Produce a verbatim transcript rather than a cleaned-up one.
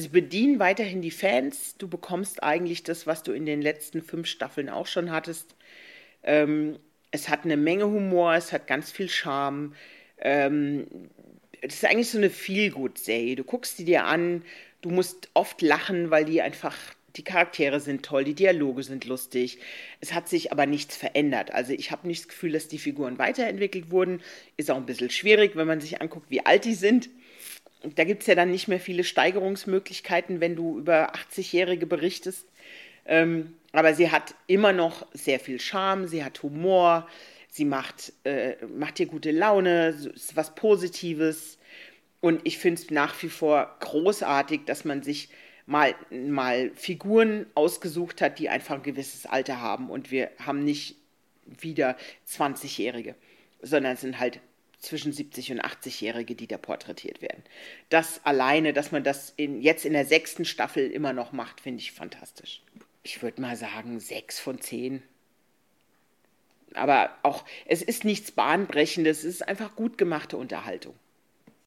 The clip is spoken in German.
sie bedienen weiterhin die Fans. Du bekommst eigentlich das, was du in den letzten fünf Staffeln auch schon hattest. Ähm, es hat eine Menge Humor, es hat ganz viel Charme. Ähm, es ist eigentlich so eine Feel-Good-Serie. Du guckst die dir an, du musst oft lachen, weil die einfach, die Charaktere sind toll, die Dialoge sind lustig. Es hat sich aber nichts verändert. Also ich habe nicht das Gefühl, dass die Figuren weiterentwickelt wurden. Ist auch ein bisschen schwierig, wenn man sich anguckt, wie alt die sind. Da gibt es ja dann nicht mehr viele Steigerungsmöglichkeiten, wenn du über achtzig-Jährige berichtest. Ähm, aber sie hat immer noch sehr viel Charme, sie hat Humor, sie macht, äh, macht dir gute Laune, so- ist was Positives. Und ich finde es nach wie vor großartig, dass man sich mal, mal Figuren ausgesucht hat, die einfach ein gewisses Alter haben. Und wir haben nicht wieder zwanzig-Jährige, sondern es sind halt zwischen siebzig- und achtzig-Jährige, die da porträtiert werden. Das alleine, dass man das in, jetzt in der sechsten Staffel immer noch macht, finde ich fantastisch. Ich würde mal sagen, sechs von zehn. Aber auch, es ist nichts Bahnbrechendes, es ist einfach gut gemachte Unterhaltung.